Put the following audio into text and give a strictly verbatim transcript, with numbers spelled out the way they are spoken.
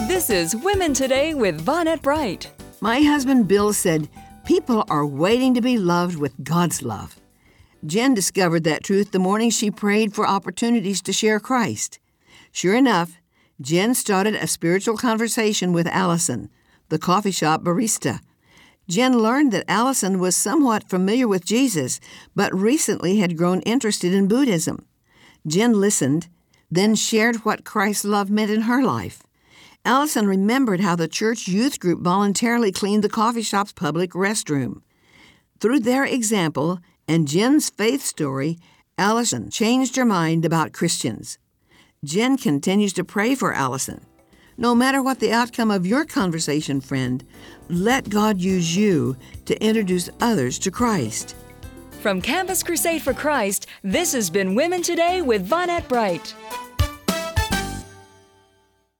This is Women Today with Vonette Bright. My husband Bill said, people are waiting to be loved with God's love. Jen discovered that truth the morning she prayed for opportunities to share Christ. Sure enough, Jen started a spiritual conversation with Allison, the coffee shop barista. Jen learned that Allison was somewhat familiar with Jesus, but recently had grown interested in Buddhism. Jen listened, then shared what Christ's love meant in her life. Allison remembered how the church youth group voluntarily cleaned the coffee shop's public restroom. Through their example and Jen's faith story, Allison changed her mind about Christians. Jen continues to pray for Allison. No matter what the outcome of your conversation, friend, let God use you to introduce others to Christ. From Campus Crusade for Christ, this has been Women Today with Vonette Bright.